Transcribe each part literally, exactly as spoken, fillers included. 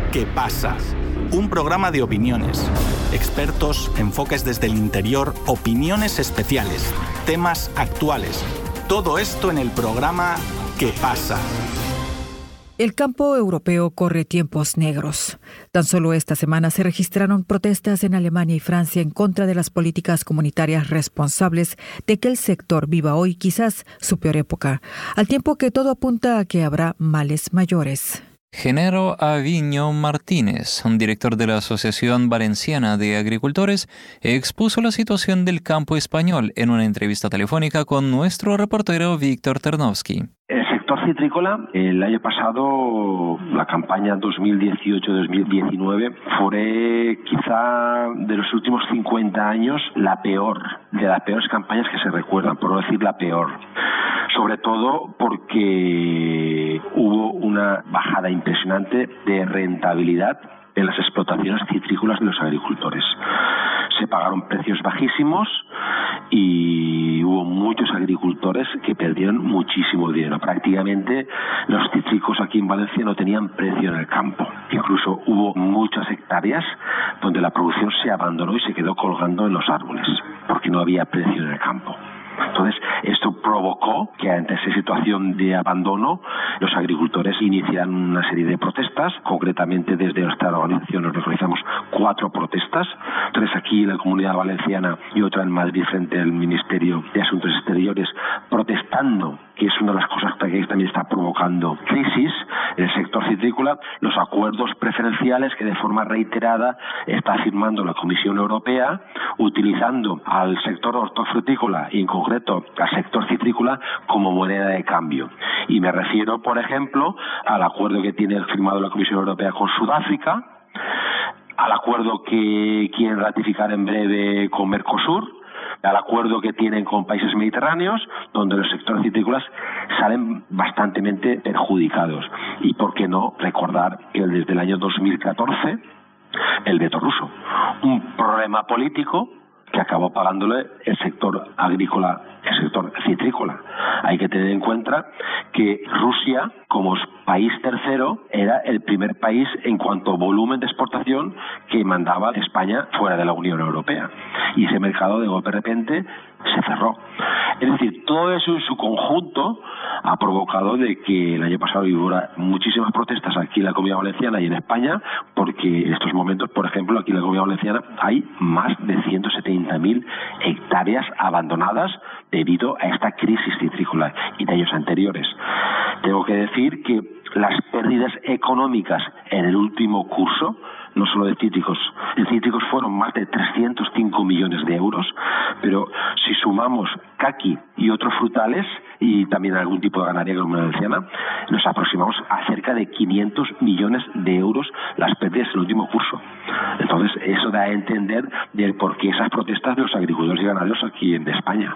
¿Qué pasa? Un programa de opiniones, expertos, enfoques desde el interior, opiniones especiales, temas actuales. Todo esto en el programa ¿Qué pasa? El campo europeo corre tiempos negros. Tan solo esta semana se registraron protestas en Alemania y Francia en contra de las políticas comunitarias responsables de que el sector viva hoy quizás su peor época, al tiempo que todo apunta a que habrá males mayores. Genaro Aviño Martínez, un director de la Asociación Valenciana de Agricultores, expuso la situación del campo español en una entrevista telefónica con nuestro reportero Víctor Ternovsky. El sector citrícola, el año pasado, la campaña dos mil dieciocho dos mil diecinueve, fue quizá de los últimos cincuenta años la peor, de las peores campañas que se recuerdan, por no decir la peor. Sobre todo porque hubo una bajada impresionante de rentabilidad en las explotaciones citrícolas de los agricultores. Se pagaron precios bajísimos y hubo muchos agricultores que perdieron muchísimo dinero. Prácticamente los cítricos aquí en Valencia no tenían precio en el campo. Incluso hubo muchas hectáreas donde la producción se abandonó y se quedó colgando en los árboles porque no había precio en el campo. Entonces, esto provocó que ante esa situación de abandono, los agricultores iniciaran una serie de protestas. Concretamente, desde nuestra organización nos organizamos cuatro protestas, tres aquí en la Comunidad Valenciana y otra en Madrid frente al Ministerio de Asuntos Exteriores, protestando, que es una de las cosas que también está provocando crisis en el sector citrícola, los acuerdos preferenciales que de forma reiterada está firmando la Comisión Europea, utilizando al sector hortofrutícola y en concreto al sector citrícola como moneda de cambio. Y me refiero, por ejemplo, al acuerdo que tiene firmado la Comisión Europea con Sudáfrica, al acuerdo que quieren ratificar en breve con Mercosur, al acuerdo que tienen con países mediterráneos, donde los sectores citrícolas salen bastante perjudicados. Y por qué no recordar que desde el año dos mil catorce, el veto ruso, un problema político que acabó pagándole el sector agrícola, el sector citrícola. Hay que tener en cuenta que Rusia, como país tercero, era el primer país en cuanto a volumen de exportación que mandaba de España fuera de la Unión Europea. Y ese mercado de golpe de repente se cerró. Es decir, todo eso en su conjunto ha provocado de que el año pasado hubo muchísimas protestas aquí en la Comunidad Valenciana y en España, porque en estos momentos, por ejemplo, aquí en la Comunidad Valenciana hay más de ciento setenta mil hectáreas abandonadas debido a esta crisis citrícola y de años anteriores. Tengo que decir que las pérdidas económicas en el último curso, no solo de cítricos, en cítricos fueron más de trescientos cinco millones de euros, pero si sumamos caqui y otros frutales y también algún tipo de ganadería como la valenciana, nos aproximamos a cerca de quinientos millones de euros las pérdidas en el último curso. Entonces, eso da a entender de por qué esas protestas de los agricultores y ganaderos aquí en España.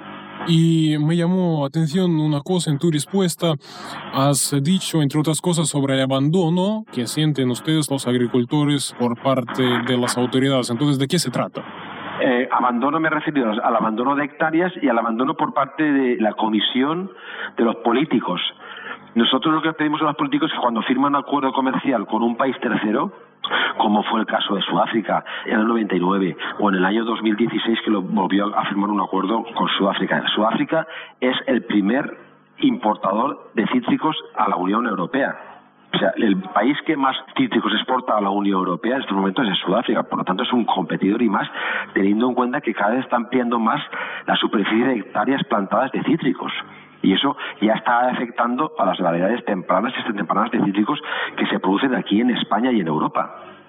Y me llamó atención una cosa en tu respuesta. Has dicho, entre otras cosas, sobre el abandono que sienten ustedes los agricultores por parte de las autoridades. Entonces, ¿de qué se trata? Eh, abandono me refiero al abandono de hectáreas y al abandono por parte de la comisión de los políticos. Nosotros lo que pedimos a los políticos es que cuando firman un acuerdo comercial con un país tercero, como fue el caso de Sudáfrica en el noventa y nueve o en el año dos mil dieciséis que lo volvió a firmar un acuerdo con Sudáfrica. Sudáfrica es el primer importador de cítricos a la Unión Europea. O sea, el país que más cítricos exporta a la Unión Europea en estos momentos es Sudáfrica, por lo tanto es un competidor y más, teniendo en cuenta que cada vez están ampliando más la superficie de hectáreas plantadas de cítricos. Y eso ya está afectando a las variedades tempranas y extemporáneas de cítricos que se producen aquí en España y en Europa.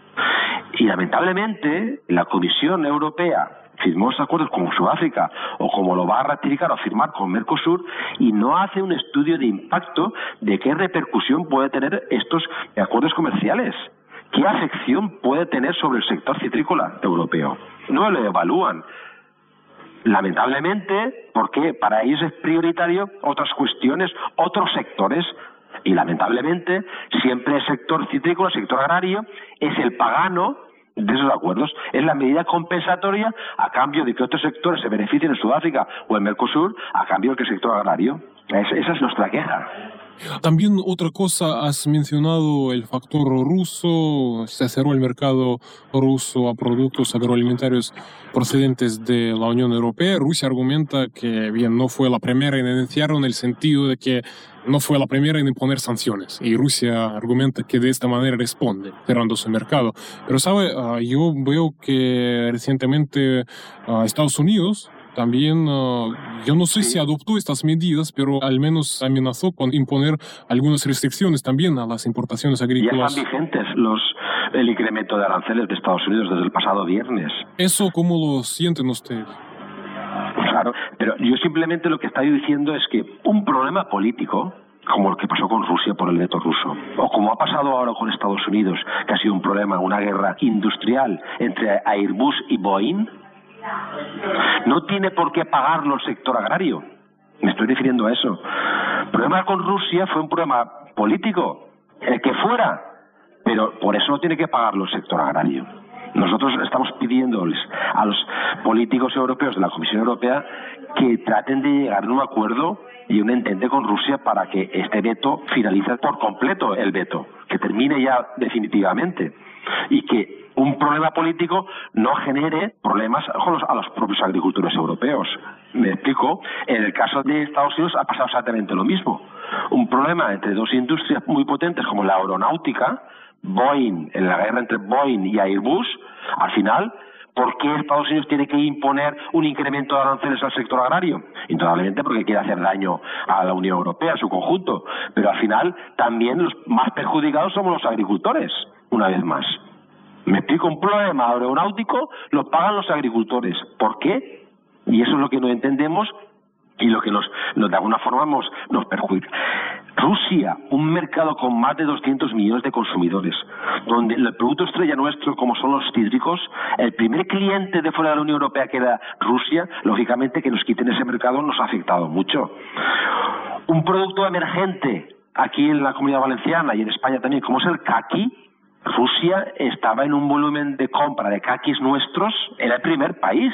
Y lamentablemente la Comisión Europea firmó esos acuerdos con Sudáfrica o como lo va a ratificar o firmar con Mercosur y no hace un estudio de impacto de qué repercusión puede tener estos acuerdos comerciales. ¿Qué afección puede tener sobre el sector citrícola europeo? No lo evalúan. Lamentablemente, porque para ellos es prioritario otras cuestiones, otros sectores, y lamentablemente siempre el sector citrícola, el sector agrario, es el pagano de esos acuerdos. Es la medida compensatoria a cambio de que otros sectores se beneficien en Sudáfrica o en Mercosur, a cambio de que el sector agrario. Esa es nuestra queja. También otra cosa, has mencionado el factor ruso, se cerró el mercado ruso a productos agroalimentarios procedentes de la Unión Europea. Rusia argumenta que, bien, no fue la primera en iniciarlo en el sentido de que no fue la primera en imponer sanciones. Y Rusia argumenta que de esta manera responde, cerrando su mercado. Pero, ¿sabe? Uh, yo veo que recientemente uh, Estados Unidos también, uh, yo no sé si adoptó estas medidas, pero al menos amenazó con imponer algunas restricciones también a las importaciones agrícolas. Ya están vigentes los, el incremento de aranceles de Estados Unidos desde el pasado viernes. ¿Eso cómo lo sienten ustedes? Claro, pero yo simplemente lo que estoy diciendo es que un problema político, como el que pasó con Rusia por el veto ruso, o como ha pasado ahora con Estados Unidos, que ha sido un problema, una guerra industrial entre Airbus y Boeing, no tiene por qué pagarlo el sector agrario. Me estoy refiriendo a eso. El problema con Rusia fue un problema político, el que fuera, pero por eso no tiene que pagarlo el sector agrario. Nosotros estamos pidiéndoles a los políticos europeos de la Comisión Europea que traten de llegar a un acuerdo y un entente con Rusia para que este veto finalice por completo el veto, que termine ya definitivamente, y que un problema político no genere problemas a los, a los propios agricultores europeos. Me explico, en el caso de Estados Unidos ha pasado exactamente lo mismo. Un problema entre dos industrias muy potentes como la aeronáutica, Boeing, en la guerra entre Boeing y Airbus, al final, ¿por qué Estados Unidos tiene que imponer un incremento de aranceles al sector agrario? Indudablemente porque quiere hacer daño a la Unión Europea, a su conjunto. Pero al final también los más perjudicados somos los agricultores, una vez más. Me explico, un problema aeronáutico lo pagan los agricultores. ¿Por qué? Y eso es lo que no entendemos y lo que nos, nos de alguna forma nos, nos perjudica. Rusia, un mercado con más de doscientos millones de consumidores, donde el producto estrella nuestro, como son los cítricos, el primer cliente de fuera de la Unión Europea, que era Rusia, lógicamente que nos quiten ese mercado nos ha afectado mucho. Un producto emergente aquí en la Comunidad Valenciana y en España también, como es el caqui, Rusia estaba en un volumen de compra de caquis nuestros, era el primer país.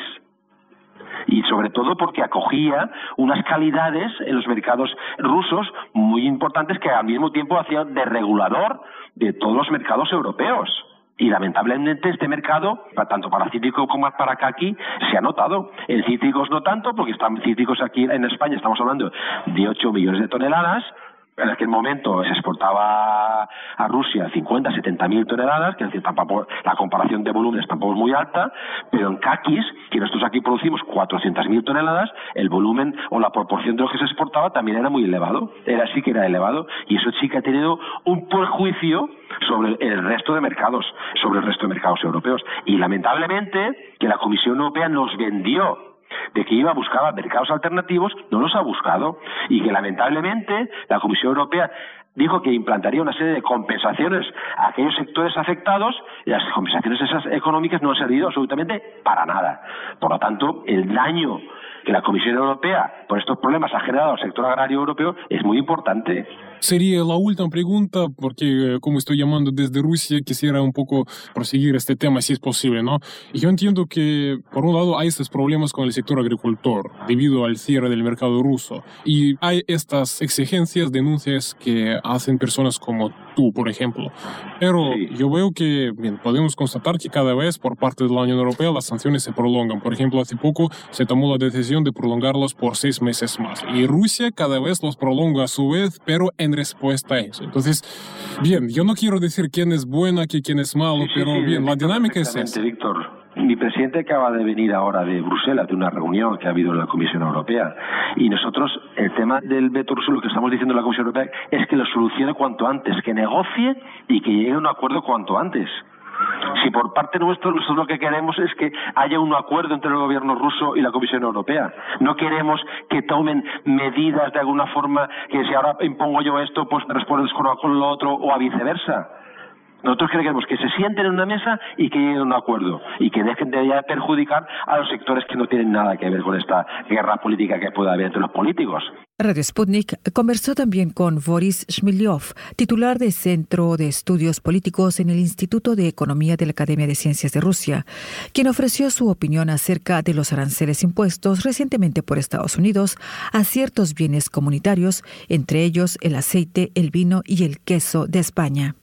Y sobre todo porque acogía unas calidades en los mercados rusos muy importantes que al mismo tiempo hacían de regulador de todos los mercados europeos. Y lamentablemente este mercado, tanto para cítrico como para caqui, se ha notado. En cítricos no tanto, porque están cítricos aquí en España, estamos hablando de ocho millones de toneladas. En aquel momento se exportaba a Rusia cincuenta, setenta mil toneladas, que es decir, tampoco, la comparación de volúmenes tampoco es muy alta, pero en caquis, que nosotros aquí producimos cuatrocientas mil toneladas, el volumen o la proporción de lo que se exportaba también era muy elevado, era sí que era elevado, y eso sí que ha tenido un perjuicio sobre el resto de mercados, sobre el resto de mercados europeos. Y lamentablemente que la Comisión Europea nos vendió de que iba a buscar mercados alternativos, no los ha buscado, y que lamentablemente la Comisión Europea dijo que implantaría una serie de compensaciones a aquellos sectores afectados, y las compensaciones esas económicas no han servido absolutamente para nada. Por lo tanto, el daño que la Comisión Europea por estos problemas ha generado al sector agrario europeo es muy importante. Sería la última pregunta, porque como estoy llamando desde Rusia, quisiera un poco proseguir este tema si es posible, ¿no? Yo entiendo que, por un lado, hay estos problemas con el sector agricultor debido al cierre del mercado ruso, y hay estas exigencias, denuncias que hacen personas como tú, por ejemplo. Pero sí, yo veo que, bien, podemos constatar que cada vez por parte de la Unión Europea las sanciones se prolongan. Por ejemplo, hace poco se tomó la decisión de prolongarlas por seis meses más, y Rusia cada vez los prolonga a su vez, pero en respuesta a eso. Entonces, bien, yo no quiero decir quién es buena, que quién es malo, sí, pero sí, bien, la dinámica es esa. Víctor, mi presidente acaba de venir ahora de Bruselas, de una reunión que ha habido en la Comisión Europea, y nosotros, el tema del veto ruso, lo que estamos diciendo en la Comisión Europea es que lo solucione cuanto antes, que negocie y que llegue a un acuerdo cuanto antes. Si por parte nuestra nosotros lo que queremos es que haya un acuerdo entre el gobierno ruso y la Comisión Europea. No queremos que tomen medidas de alguna forma, que si ahora impongo yo esto, pues respondes con lo otro, o a viceversa. Nosotros queremos que se sienten en una mesa y que lleguen a un acuerdo y que dejen de ya perjudicar a los sectores que no tienen nada que ver con esta guerra política que pueda haber entre los políticos. Radio Sputnik conversó también con Boris Shmilyov, titular del Centro de Estudios Políticos en el Instituto de Economía de la Academia de Ciencias de Rusia, quien ofreció su opinión acerca de los aranceles impuestos recientemente por Estados Unidos a ciertos bienes comunitarios, entre ellos el aceite, el vino y el queso de España.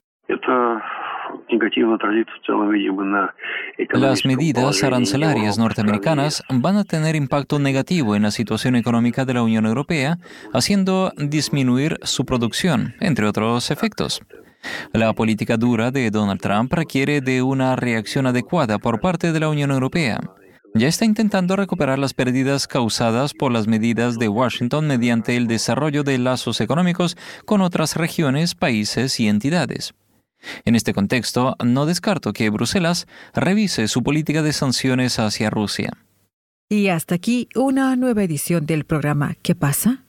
Las medidas arancelarias norteamericanas van a tener impacto negativo en la situación económica de la Unión Europea, haciendo disminuir su producción, entre otros efectos. La política dura de Donald Trump requiere de una reacción adecuada por parte de la Unión Europea. Ya está intentando recuperar las pérdidas causadas por las medidas de Washington mediante el desarrollo de lazos económicos con otras regiones, países y entidades. En este contexto, no descarto que Bruselas revise su política de sanciones hacia Rusia. Y hasta aquí una nueva edición del programa ¿Qué pasa?